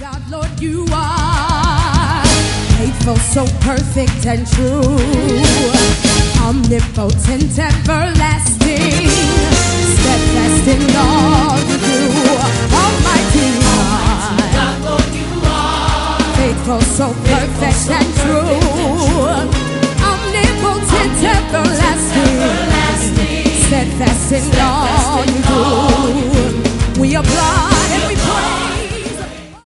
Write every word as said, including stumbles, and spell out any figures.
God, Lord, you are faithful, so perfect and true, omnipotent, everlasting, steadfast in all you do. Almighty God, Lord, you are faithful, so perfect and true, omnipotent, everlasting, steadfast in all you do. We apply